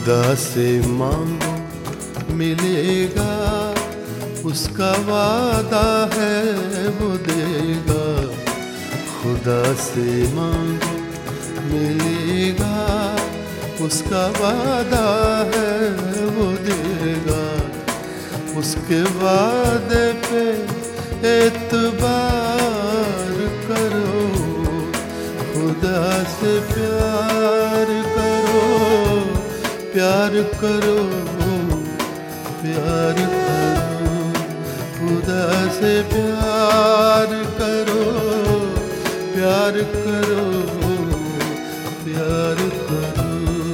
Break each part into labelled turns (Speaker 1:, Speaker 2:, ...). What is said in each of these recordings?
Speaker 1: खुदा से मांगो मिलेगा, उसका वादा है वो देगा। खुदा से मांगो मिलेगा, उसका वादा है वो देगा। उसके वादे पे एतबार करो, खुदा से प्यार करो, प्यार करो, प्यार करो। खुदा से प्यार करो, प्यार करो, प्यार करो।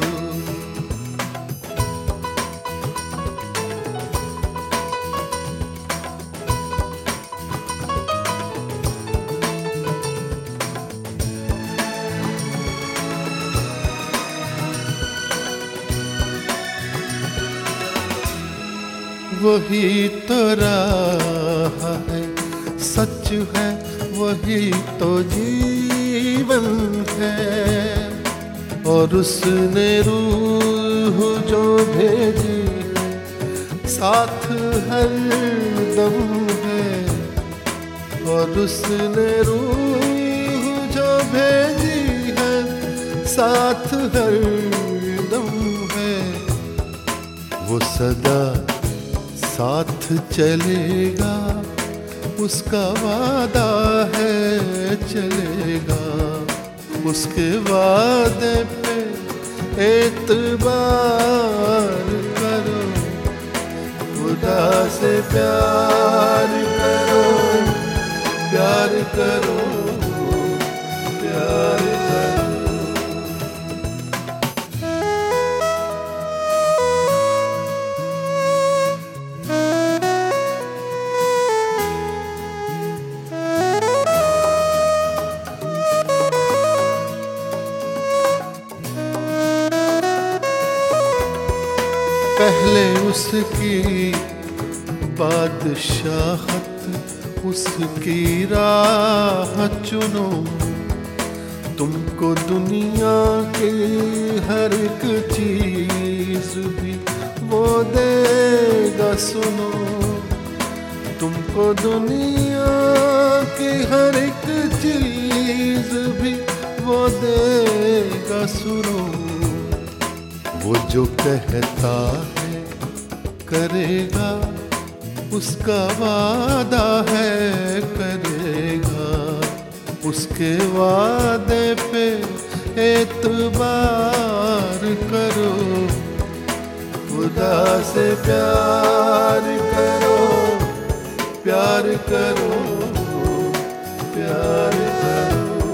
Speaker 1: वही तो राह है, सच है, वही तो जीवन है। और उसने रूह जो भेजी है, साथ हर दम है। और उसने रूह जो भेजी है, साथ हर दम है। वो सदा साथ चलेगा, उसका वादा है चलेगा। उसके वादे पे एतबार करो, खुदा से प्यार करो, प्यार करो, प्यार करो। पहले उसकी बादशाहत, उसकी राह चुनो। तुमको दुनिया की हर एक चीज भी वो देगा सुनो। तुमको दुनिया की हर एक चीज भी वो देगा सुनो। वो जो कहता है करेगा, उसका वादा है करेगा। उसके वादे पे एतबार करो, खुदा से प्यार करो, प्यार करो, प्यार करो।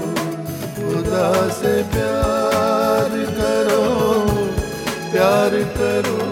Speaker 1: खुदा से प्यार करो, प्यार करो,